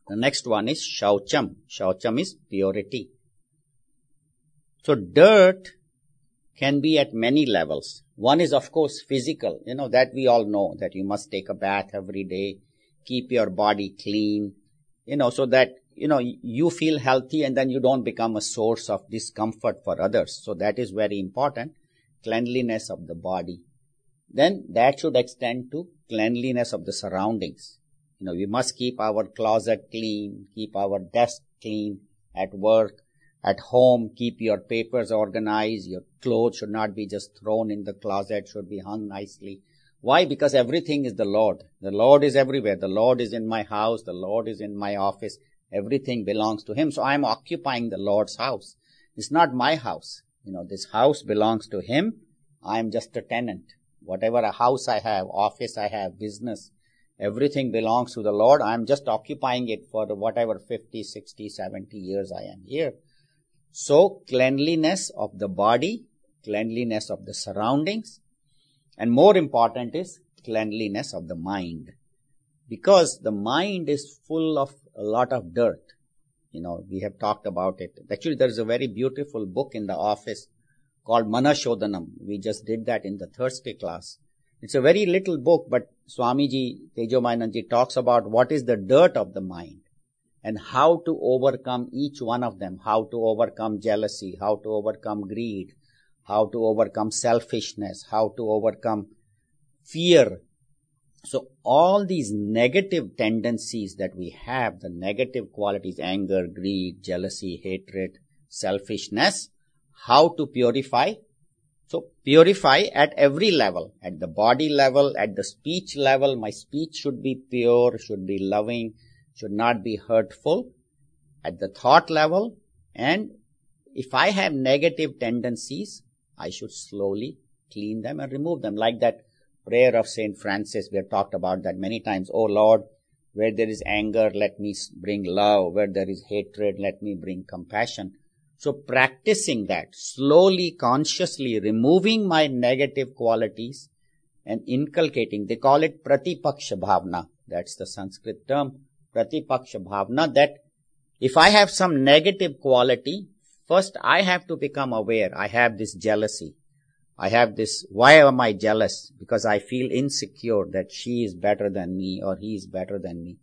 The next one is shaucham. Shaucham is purity. So dirt can be at many levels. One is of course physical, that we all know, that you must take a bath every day, keep your body clean, so that, you feel healthy and then you don't become a source of discomfort for others. So that is very important, cleanliness of the body. Then that should extend to cleanliness of the surroundings. We must keep our closet clean, keep our desk clean, at work, at home, keep your papers organized. Your clothes should not be just thrown in the closet, should be hung nicely. Why? Because everything is the Lord. The Lord is everywhere. The Lord is in my house. The Lord is in my office. Everything belongs to Him. So I am occupying the Lord's house. It's not my house. This house belongs to Him. I am just a tenant. Whatever a house I have, office I have, business, everything belongs to the Lord. I am just occupying it for whatever 50, 60, 70 years I am here. So cleanliness of the body, cleanliness of the surroundings, and more important is cleanliness of the mind. Because the mind is full of a lot of dirt. We have talked about it. Actually, there is a very beautiful book in the office called Manashodhanam. We just did that in the Thursday class. It's a very little book, but Swamiji Tejomayananji talks about what is the dirt of the mind and how to overcome each one of them, how to overcome jealousy, how to overcome greed, how to overcome selfishness, how to overcome fear. So all these negative tendencies that we have, the negative qualities, anger, greed, jealousy, hatred, selfishness, how to purify? So purify at every level, at the body level, at the speech level. My speech should be pure, should be loving, should not be hurtful. At the thought level, and if I have negative tendencies, I should slowly clean them and remove them. Like that prayer of Saint Francis, we have talked about that many times. Oh Lord, where there is anger, let me bring love. Where there is hatred, let me bring compassion. So practicing that, slowly, consciously removing my negative qualities and inculcating, they call it pratipaksha bhavna. That's the Sanskrit term, pratipaksha bhavna, that if I have some negative quality, first I have to become aware. I have this jealousy. I have this, why am I jealous? Because I feel insecure that she is better than me or he is better than me.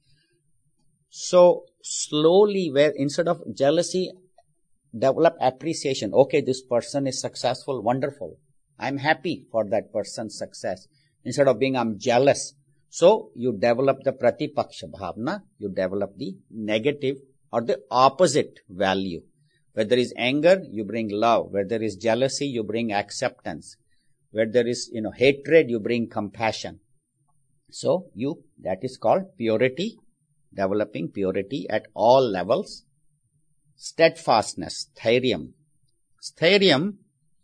So slowly, where instead of jealousy, develop appreciation. Okay, this person is successful, wonderful. I'm happy for that person's success. Instead of being, I'm jealous. So you develop the pratipaksha bhavna, you develop the negative or the opposite value. Where there is anger, you bring love. Where there is jealousy, you bring acceptance. Where there is, hatred, you bring compassion. So that is called purity, developing purity at all levels. Steadfastness, thairyam. Thairyam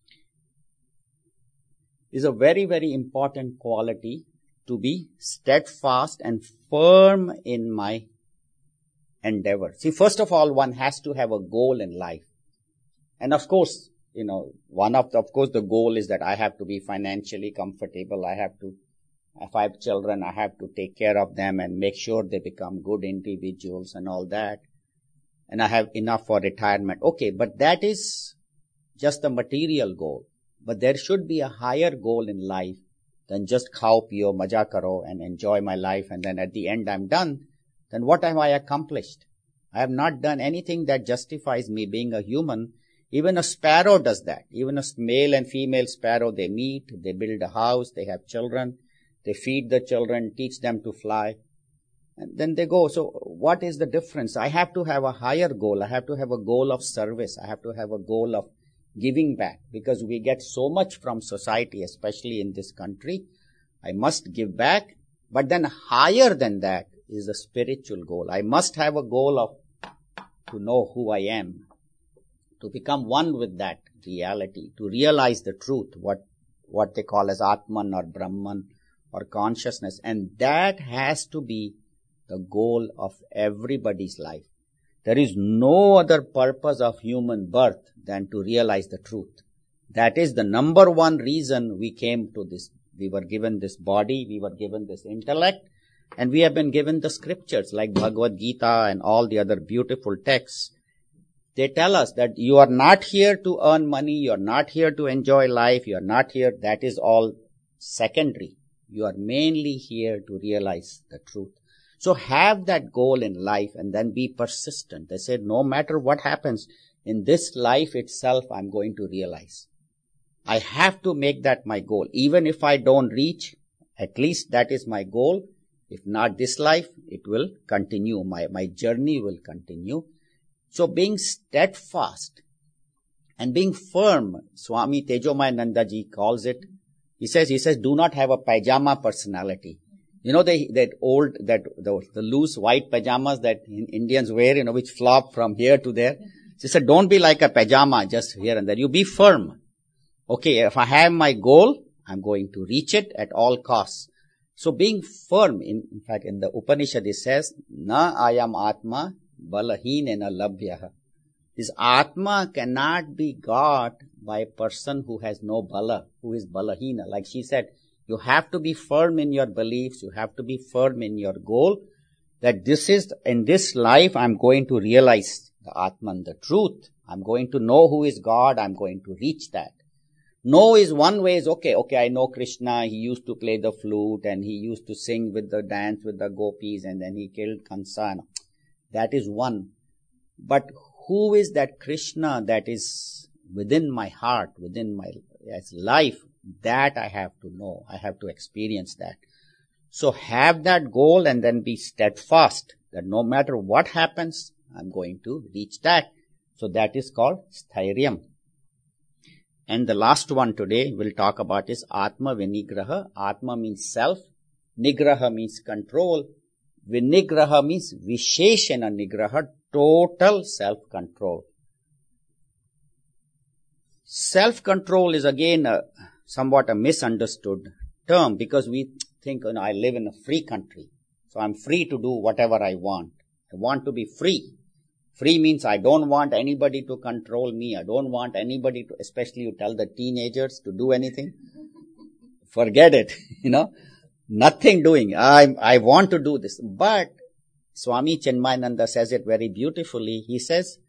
is a very, very important quality, to be steadfast and firm in my endeavor. See, first of all, one has to have a goal in life. And of course, the goal is that I have to be financially comfortable. If I have children, I have to take care of them and make sure they become good individuals and all that. And I have enough for retirement. Okay, but that is just the material goal. But there should be a higher goal in life than just khao piyo, maja karo and enjoy my life and then at the end I'm done. Then what have I accomplished? I have not done anything that justifies me being a human. Even a sparrow does that. Even a male and female sparrow, they meet, they build a house, they have children, they feed the children, teach them to fly. And then they go. So what is the difference? I have to have a higher goal. I have to have a goal of service. I have to have a goal of giving back, because we get so much from society, especially in this country. I must give back. But then higher than that is a spiritual goal. I must have a goal of to know who I am, to become one with that reality, to realize the truth, what they call as Atman or Brahman or consciousness. And that has to be the goal of everybody's life. There is no other purpose of human birth than to realize the truth. That is the number one reason we came to this. We were given this body, we were given this intellect, And we have been given the scriptures like Bhagavad Gita and all the other beautiful texts. They tell us that you are not here to earn money, you are not here to enjoy life, you are not here, that is all secondary. You are mainly here to realize the truth. So have that goal in life and then be persistent. They said, no matter what happens in this life itself, I'm going to realize. I have to make that my goal. Even if I don't reach, at least that is my goal. If not this life, it will continue. My journey will continue. So being steadfast and being firm, Swami Tejomayananda ji calls it. He says, do not have a pajama personality. You know, the loose white pajamas that Indians wear, which flop from here to there. He said, don't be like a pajama just here and there. You be firm. Okay, if I have my goal, I'm going to reach it at all costs. So being firm, in fact, in the Upanishad it says, na ayam atma balahinena labhyaha. This atma cannot be got by a person who has no bala, who is balahina. Like she said, you have to be firm in your beliefs, you have to be firm in your goal, that this is, in this life, I'm going to realize the Atman, the truth. I'm going to know who is God, I'm going to reach that. Know is one way is, okay, I know Krishna, he used to play the flute and he used to sing with the dance with the gopis and then he killed Kansa. That is one. But who is that Krishna that is within my heart, within my life? That I have to know. I have to experience that. So have that goal and then be steadfast that no matter what happens, I'm going to reach that. So that is called Stairyam. And the last one today we'll talk about is Atma Vinigraha. Atma means self. Nigraha means control. Vinigraha means Visheshana Nigraha, total self-control. Self-control is again somewhat a misunderstood term because we think, I live in a free country. So I'm free to do whatever I want. I want to be free. Free means I don't want anybody to control me. I don't want anybody to, especially you tell the teenagers to do anything. Forget it, nothing doing. I want to do this. But Swami Chinmayananda says it very beautifully. He says,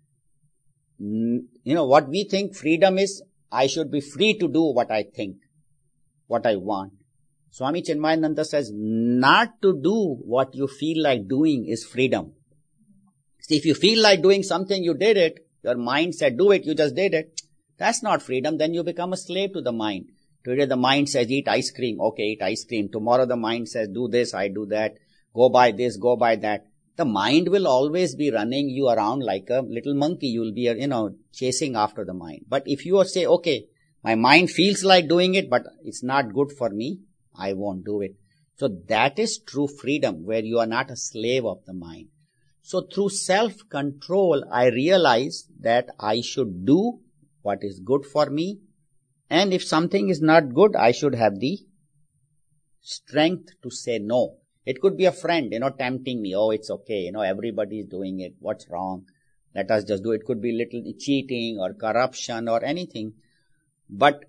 what we think freedom is, I should be free to do what I think, what I want. Swami Chinmayananda says, not to do what you feel like doing is freedom. See, if you feel like doing something, you did it. Your mind said, do it, you just did it. That's not freedom. Then you become a slave to the mind. Today the mind says, eat ice cream. Okay, eat ice cream. Tomorrow the mind says, do this, I do that. Go buy this, go buy that. The mind will always be running you around like a little monkey. You will be, chasing after the mind. But if you say, okay, my mind feels like doing it, but it's not good for me, I won't do it. So that is true freedom, where you are not a slave of the mind. So through self-control, I realize that I should do what is good for me. And if something is not good, I should have the strength to say no. It could be a friend, tempting me. Oh, it's okay. Everybody is doing it. What's wrong? Let us just do it. It could be little cheating or corruption or anything. But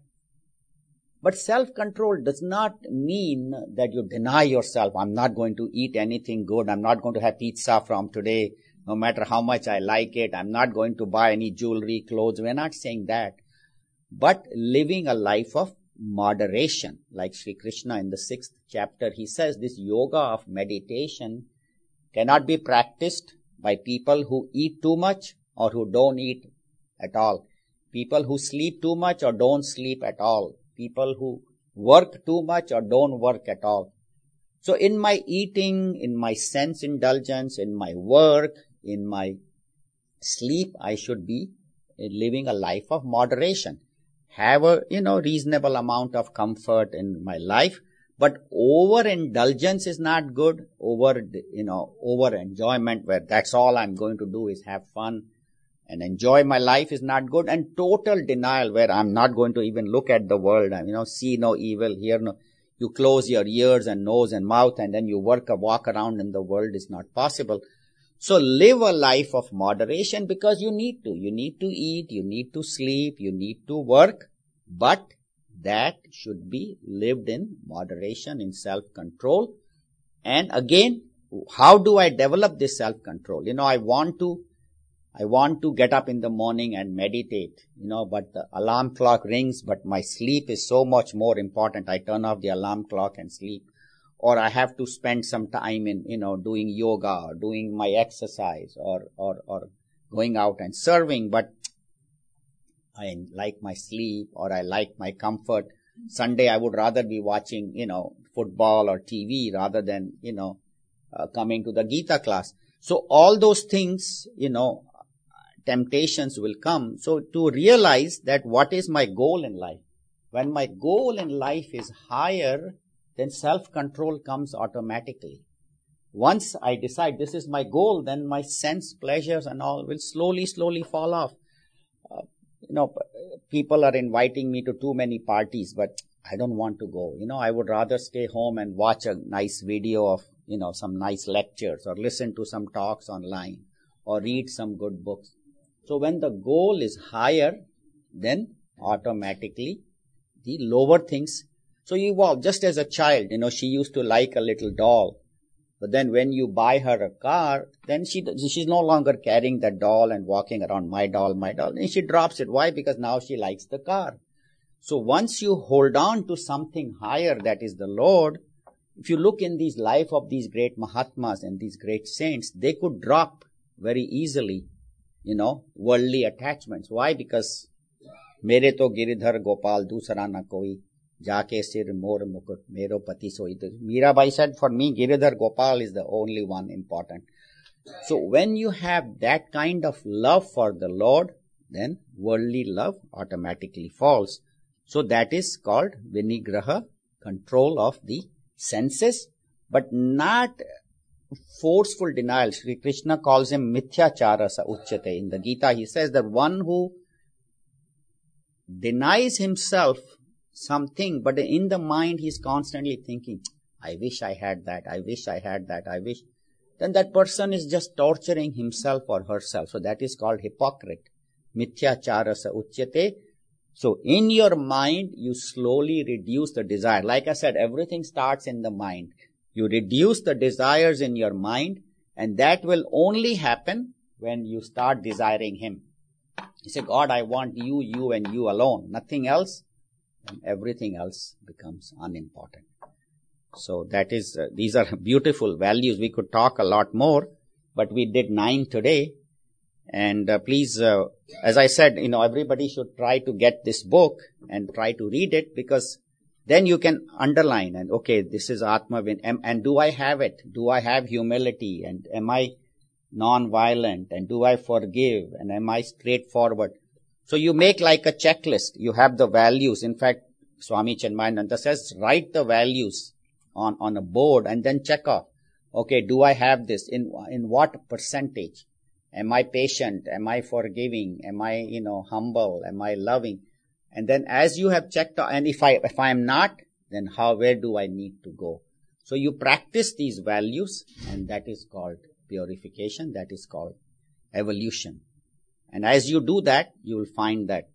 self-control does not mean that you deny yourself. I'm not going to eat anything good. I'm not going to have pizza from today, no matter how much I like it. I'm not going to buy any jewelry, clothes. We're not saying that. But living a life of moderation. Like Sri Krishna in the 6th chapter, he says this yoga of meditation cannot be practiced by people who eat too much or who don't eat at all. People who sleep too much or don't sleep at all. People who work too much or don't work at all. So in my eating, in my sense indulgence, in my work, in my sleep, I should be living a life of moderation. Have a, reasonable amount of comfort in my life. But overindulgence is not good. Over enjoyment where that's all I'm going to do is have fun and enjoy my life is not good. And total denial where I'm not going to even look at the world. See no evil, hear no. You close your ears and nose and mouth and then you walk around in the world is not possible. So live a life of moderation because you need to. You need to eat, you need to sleep, you need to work. But that should be lived in moderation, in self-control. And again, how do I develop this self-control? I want to get up in the morning and meditate, but the alarm clock rings, but my sleep is so much more important. I turn off the alarm clock and sleep. Or I have to spend some time in, doing yoga or doing my exercise or going out and serving, but I like my sleep or I like my comfort. Sunday I would rather be watching, football or TV rather than, coming to the Gita class. So all those things, temptations will come. So to realize that what is my goal in life? When my goal in life is higher, then self-control comes automatically. Once I decide this is my goal, then my sense pleasures and all will slowly fall off. People are inviting me to too many parties, but I don't want to go. I would rather stay home and watch a nice video of, some nice lectures or listen to some talks online or read some good books. So when the goal is higher, then automatically the lower things. So you evolve. Just as a child, she used to like a little doll. But then when you buy her a car, then she's no longer carrying that doll and walking around, my doll. And she drops it. Why? Because now she likes the car. So once you hold on to something higher, that is the Lord, if you look in these life of these great Mahatmas and these great saints, they could drop very easily, worldly attachments. Why? Because mere to Giridhar Gopal dusra na koi. Jaake sir mor mukut mero pati soi. Mirabai said, for me, Giridhar Gopal is the only one important. So when you have that kind of love for the Lord, then worldly love automatically falls. So that is called vinigraha, control of the senses, but not forceful denial. Sri Krishna calls him mithyachara sa uchyate. In the Gita, he says that one who denies himself something, but in the mind he's constantly thinking, I wish I had that, I wish I had that, I wish. Then that person is just torturing himself or herself. So that is called hypocrite. Mithyachara sa uchyate. So in your mind, you slowly reduce the desire. Like I said, everything starts in the mind. You reduce the desires in your mind, and that will only happen when you start desiring Him. You say, God, I want you, you and you alone, nothing else. And everything else becomes unimportant. So that is, these are beautiful values. We could talk a lot more, but we did 9 today. And please, as I said, everybody should try to get this book and try to read it, because then you can underline and, okay, this is Atma, and do I have it? Do I have humility? And am I non-violent? And do I forgive? And am I straightforward? So you make like a checklist. You have the values. In fact, Swami Chinmayananda says, write the values on a board and then check off. Okay, do I have this? In what percentage? Am I patient? Am I forgiving? Am I, humble? Am I loving? And then as you have checked, and if I am not, then where do I need to go? So you practice these values, and that is called purification. That is called evolution. And as you do that, you will find that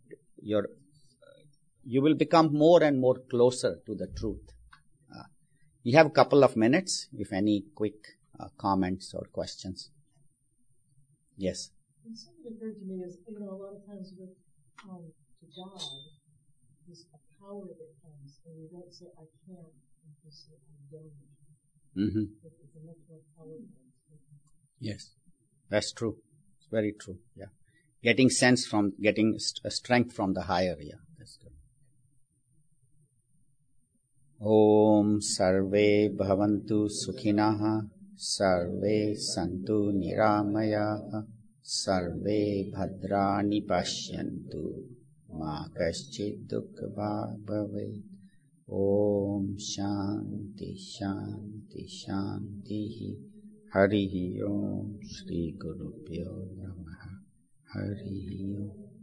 you will become more and more closer to the truth. You have a couple of minutes, if any quick comments or questions. Yes. And something that occurred to me is, a lot of times with to God, there's a power that comes, and we don't say, I can't, and we say, I don't. Mm-hmm. It's a much more powerful. Yes, that's true. It's very true. Yeah. Getting strength from the higher. Yeah, that's good. Om Sarve Bhavantu Sukhinah Sarve Santu Niramayaha Sarve Bhadrani Pashyantu Ma Kaschid Dukkha Bhavet. Om Shanti Shanti Shanti. Harihi Om Shri Guru Pyo Namaha. Harihi Om.